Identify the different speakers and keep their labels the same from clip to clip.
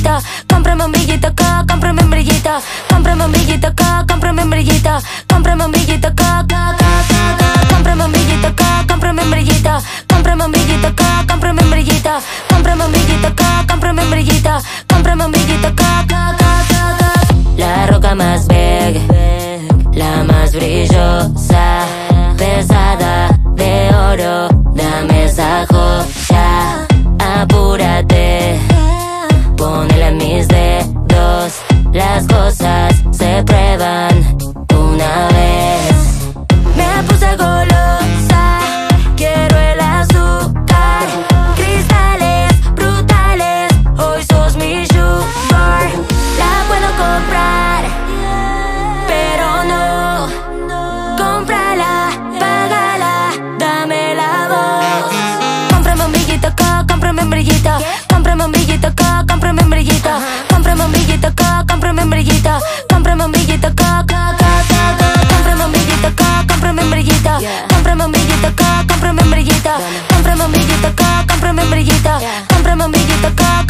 Speaker 1: membrillita. Cómprame membrillita acá, cómprame membrillita. Cómprame membrillita acá, cómprame membrillita. Cómprame membrillita acá, cómprame membrillita acá, cómprame membrillita. Cómprame membrillita acá, cómprame membrillita. Cómprame membrillita acá, cómprame membrillita. Cómprame membrillita acá. La roca más big, la más brillosa, pesada de oro, dame esa joya. Apúrate, ponela en mis dedos. Las cosas se prueban una vez. Me puse golosa, quiero el azúcar. Cristales brutales, hoy sos mi sugar. La puedo comprar, pero no. Cómprala, págala, dame la voz. Cómprame membrillita acá, cómprame membrillita. Cómprame membrillita acá, cómprame membrillita. Cómprame membrillita acá, cómprame membrillita. Cómprame membrillita acá, cómprame membrillita acá, cómprame membrillita. Cómprame membrillita acá, cómprame membrillita. Cómprame membrillita acá, cómprame membrillita. Cómprame membrillita acá.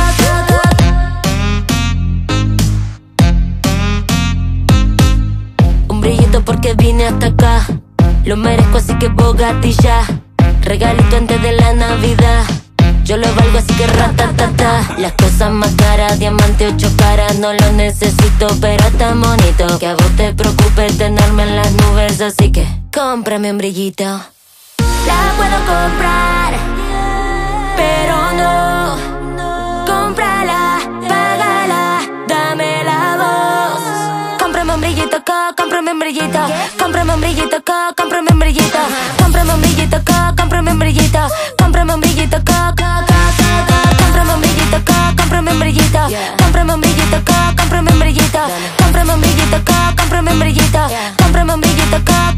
Speaker 1: Un brillito porque vine hasta acá. Lo merezco así que bogatilla. Regalito antes de la Navidad. Yo lo valgo así que ratatata. Las cosas más caras, diamante 8 caras. No lo necesito pero es tan bonito que a vos te preocupe tenerme en las nubes. Así que cómprame un brillito. La puedo comprar, pero no. Cómprala, págala, dame la voz. Cómprame un brillito acá, cómprame un brillito. Cómprame un brillito acá, cómprame un brillito. Cómprame un brillito acá, cómprame un brillito. Cómprame un brillito acá, cómprame un brillito acá, cómprame un brillito. Cómprame un brillito acá, cómprame un brillito. Cómprame un brillito acá, cómprame un brillito. Cómprame un brillito acá.